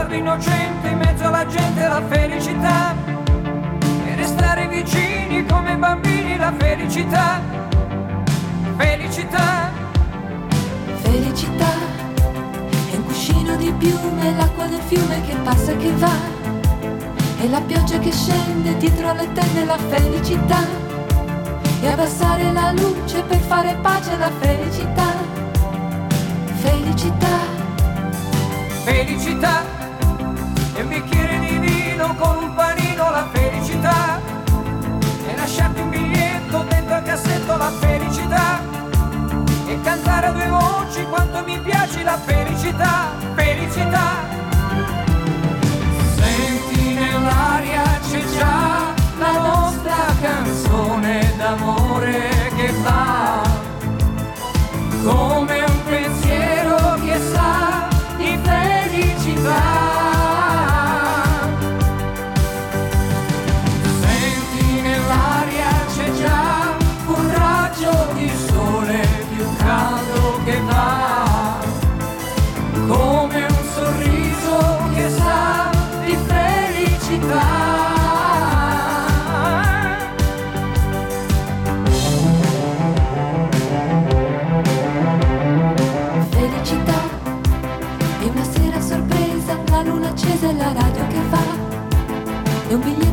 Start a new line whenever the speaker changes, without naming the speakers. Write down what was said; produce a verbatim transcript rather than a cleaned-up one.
sguardo innocente in mezzo alla gente, la felicità, e restare vicini come bambini, la felicità, felicità.
Felicità è un cuscino di piume, l'acqua del fiume che passa e che va, e la pioggia che scende dietro alle tende, la felicità, e abbassare la luce per fare pace, la felicità, felicità.
Felicità è un bicchiere di vino con un panino, la felicità, e lasciarti un biglietto dentro al cassetto, la felicità, e cantare a due voci quanto mi piace, la felicità, felicità. Senti nell'aria c'è già la nostra canzone d'amore che va come un pensiero che sa di felicità. Senti nell'aria c'è già un raggio di sole più caldo che va come un sorriso che sa di felicità.
La luna accesa e la radio che va, e un biglietto